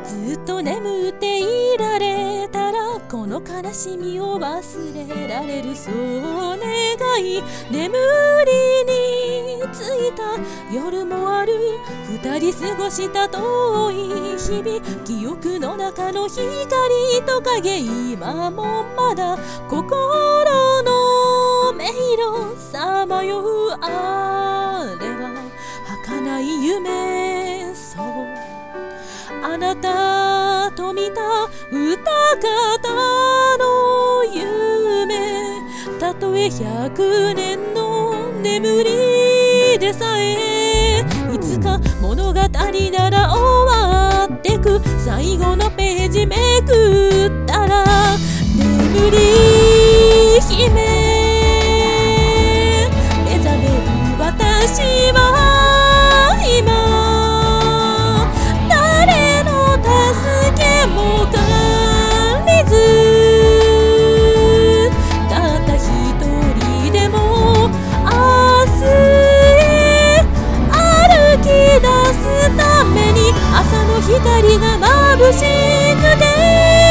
ずっと眠っていられたらこの悲しみを忘れられる、そう願い眠りについた夜もある、二人過ごした遠い日々、記憶の中の光と影、今もまだ心の迷路さまよう、あれは儚い夢、そうあなたと見た歌方の夢、たとえ100年の眠りでさえいつか物語なら終わってく、最後のページめくったら眠り姫目覚める私は今誰の助けも借りず、たった一人でも明日へ歩き出すために、朝の光が眩しくて